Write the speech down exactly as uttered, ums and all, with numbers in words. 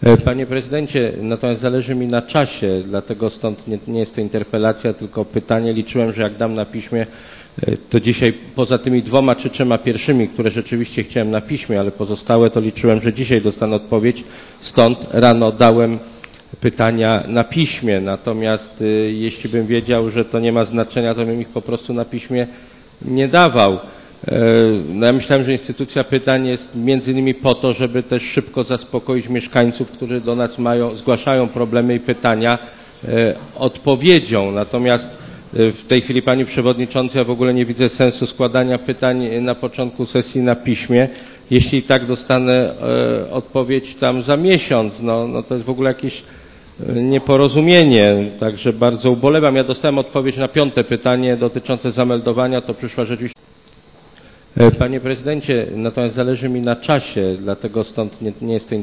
Panie prezydencie, natomiast zależy mi na czasie, dlatego stąd nie, nie jest to interpelacja, tylko pytanie. Liczyłem, że jak dam na piśmie, to dzisiaj poza tymi dwoma czy trzema pierwszymi, które rzeczywiście chciałem na piśmie, ale pozostałe to liczyłem, że dzisiaj dostanę odpowiedź. Stąd rano dałem pytania na piśmie. Natomiast y, jeśli bym wiedział, że to nie ma znaczenia, to bym ich po prostu na piśmie nie dawał. No ja myślałem, że instytucja pytań jest między innymi po to, żeby też szybko zaspokoić mieszkańców, którzy do nas mają, zgłaszają problemy i pytania odpowiedzią. Natomiast w tej chwili, Pani Przewodnicząca, ja w ogóle nie widzę sensu składania pytań na początku sesji na piśmie. Jeśli i tak dostanę odpowiedź tam za miesiąc, no, no to jest w ogóle jakieś nieporozumienie, także bardzo ubolewam. Ja dostałem odpowiedź na piąte pytanie dotyczące zameldowania, to przyszła rzeczywiście. Panie prezydencie, natomiast zależy mi na czasie, dlatego stąd nie, nie jest to